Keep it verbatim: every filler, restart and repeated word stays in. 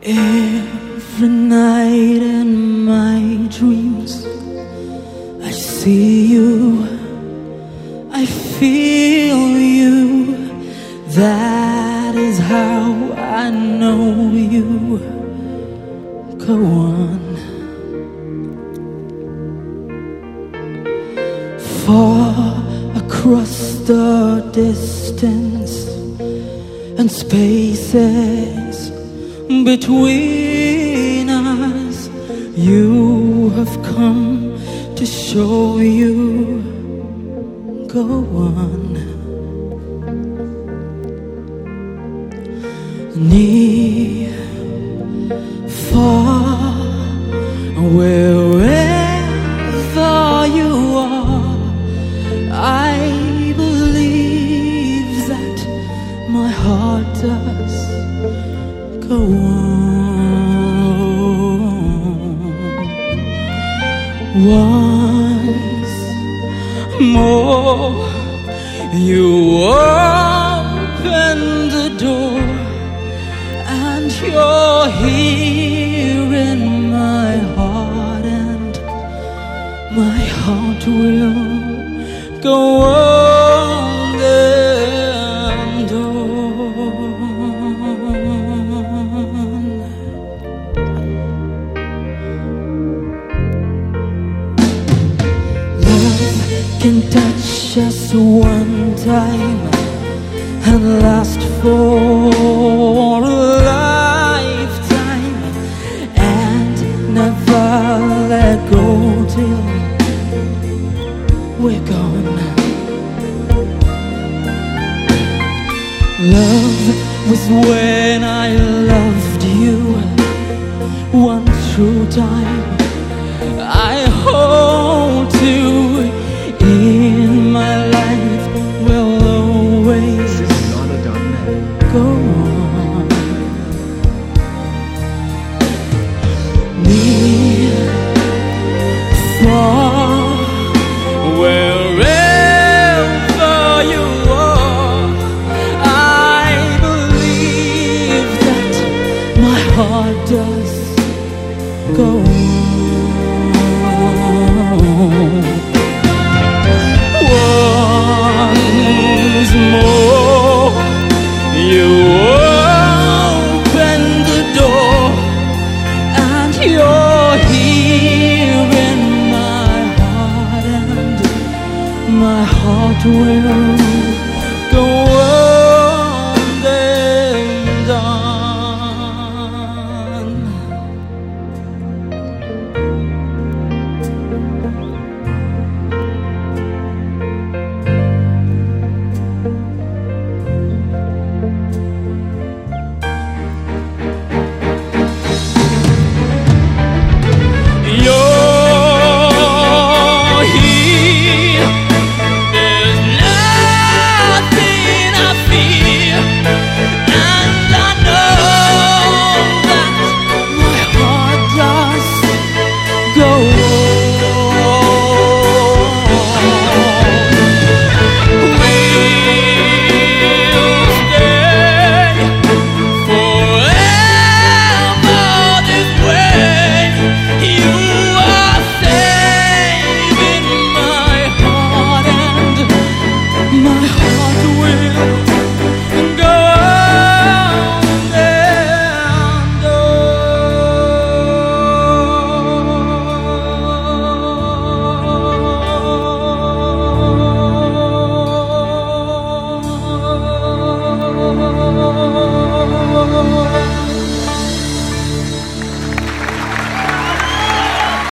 Every night in my dreams I see you, I feel you. That is how I know you. Go on. Far across the distance and spaces between us, you have come to show you. Go on. Near, far, wherever you are, I believe that my heart does. Go on. Once more, you open the door, and you're here in my heart, and my heart will go on and on. Love can touch us one time and last for a lifetime, and never let go till we're gone. Love was when I loved you one true time. I hold to in my life will always go on. Near, far, wherever you are, I believe that my heart does go on. Once more, you open the door, and you're here in my heart, and my heart will go on.